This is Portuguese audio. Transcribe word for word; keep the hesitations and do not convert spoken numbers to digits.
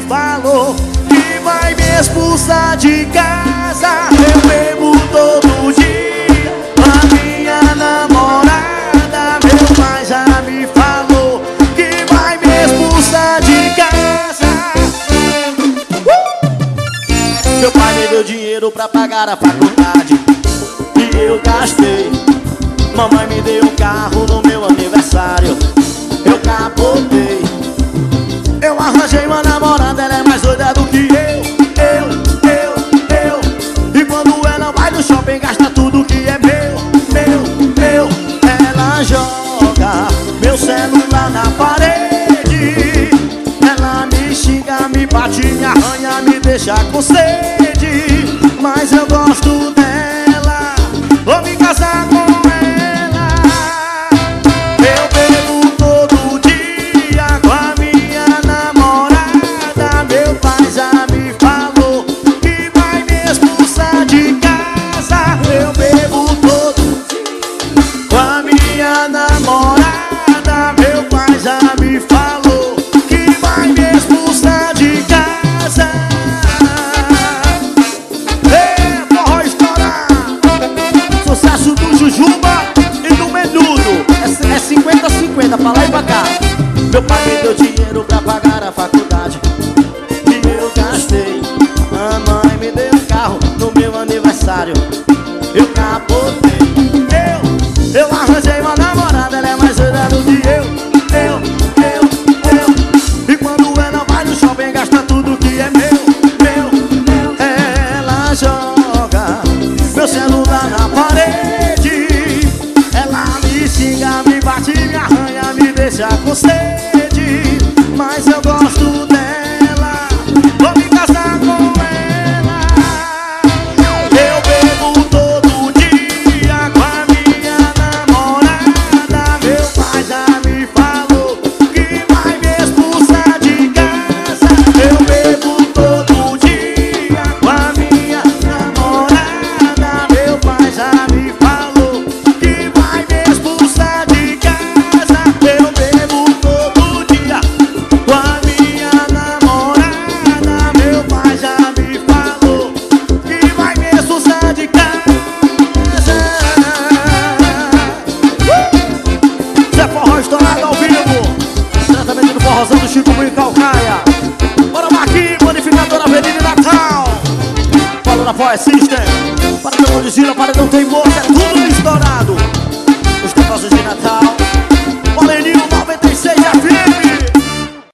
falou que vai me expulsar de casa. Eu bebo todo dia com a minha namorada. Meu pai já me falou que vai me expulsar de casa. uh! Meu pai me deu dinheiro pra pagar a faculdade e eu gastei. Mamãe me deu um carro no meu aniversário, eu capotei. Eu arranjei uma namorada, ela é mais doida do que eu. Eu, eu, eu. E quando ela vai no shopping, gasta tudo que é meu. Meu, meu. Ela joga meu celular na parede. Ela me xinga, me bate, me arranha, me deixa com sede. Mas eu gosto dela, vou me casar com ela. Eu bebo todo dia com a minha namorada. Meu pai já me falou que vai me expulsar de casa. Eu bebo todo dia com a minha namorada. Meu pai já me falou que vai me expulsar de casa. Ei, forró estourar! Sucesso do Jujuba e do Menudo. É cinquenta a cinquenta, pra lá e pra cá. Meu pai me deu dinheiro pra pagar a faculdade e eu gastei. A mãe me deu um carro no meu aniversário, eu capotei. Eu, eu arranjei uma namorada, ela é mais doida do que eu. Eu, eu, eu. E quando ela vai no shopping, gasta tudo que é meu. Meu, meu. Ela joga meu celular na parede. Ela me xinga, me bate, me arranha, me deixa com sede. Mas eu gosto dela, vou me casar com ela. Eu bebo todo dia com a minha namorada. Meu pai já me falou que vai me expulsar de casa. Eu bebo todo dia com a minha namorada. Meu pai já me falou que vai me expulsar de casa. Eu bebo todo dia com a minha namorada. Meu pai já me falou que vai me expulsar de casa. Uh! Zé Forró estourado ao vivo, diretamente do Forrozão do Chico Buio Calcaia. Bora Marquinhos, Panificadora Avenida Natal. Falou da Power System. Paredão de Gila, paredão tem moça, é tudo estourado. Os negócios de Natal.